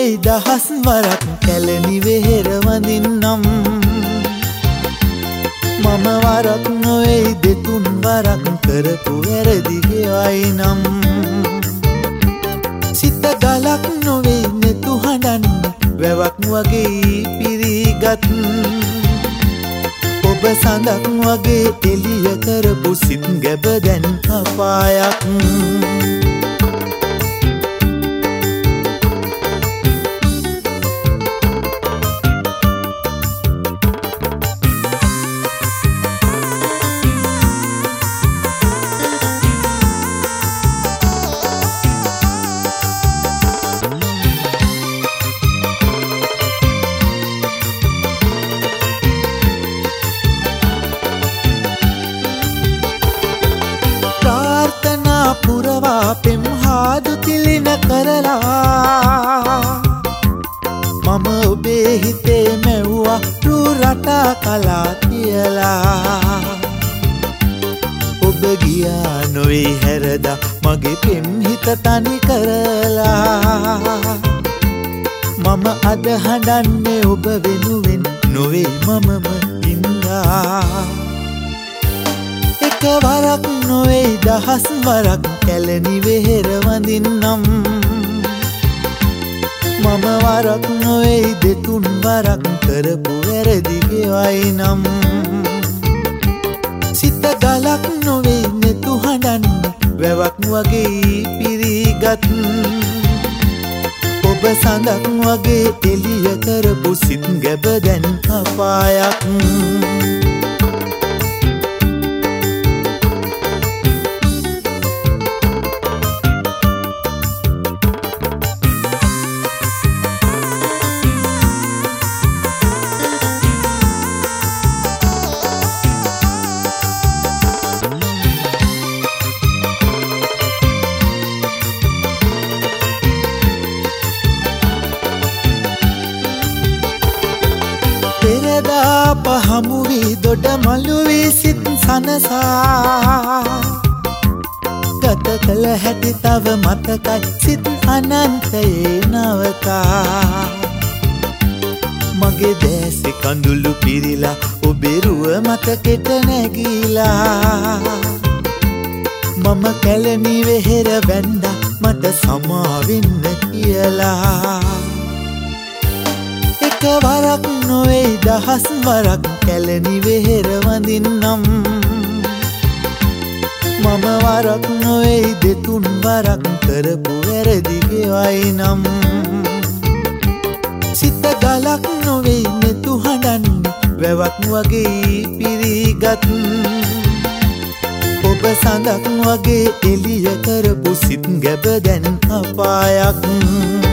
නොවේ දහස් වරක් කැලණි වෙහෙර වඳින්නම් මම වරක් නොවේ දෙතුන් වරක් කරපු වැරදි ගෙවයිනම් සිත ගලක් නොවේ නෙතු හඬන්නේ වැවක් වගේ පිරිගත් ඔබ සඳක් වගේ එළිය කරපු සිත් ගැබ දැන් අපායක් පුරවා පෙම් හාදු තිලින කරලා මම ඔබේ හිතේ මැව්වා රු රටා කලා තියලා ඔබ ගියා නොවේ හැරදා මගේ පෙම් හිත තනි කරලා මම අද හඬන්නේ ඔබ වෙනුවෙන් නොවේ මමම ඉඳා එක වරක් නොවේ දහස් වරක් කැලණි වෙහෙර වඳින්නම් මම වරක් නොවේ දෙතුන් වරක් කරපු වැරදි ගෙවයිනම් සිත ගලක් නොවේ නෙතු හඬන්නේ වැවක් වගේ පිරිගත් ඔබ සඳක් වගේ එළිය කරපු සිත් ගැබ දැන් අපායක් පහමු වී දොඩ මළු වී සිත් සනසා ගත කළ හැටි තව මතකයි සිත් අනන්තයේ නවතා මගේ දැසි කඳුළු පිරිලා ඔබේ රුව මතකෙට නැගිලා මම කැලණි වෙහෙර වැන්දා මට සමාවෙන්න කියලා එක වරක් නොවේ දහස් වරක් කැලණි වෙහෙර වඳින්නම් මම වරක් නොවේ දෙතුන් වරක් කරපු වැරදි ගෙවයිනම් සිත ගලක් නොවේ නෙතු හඬන්නේ වැවක් වගේ පිරිගත් ඔබ සඳක් වගේ එළිය කරපු සිත් ගැබ දැන් අපායක්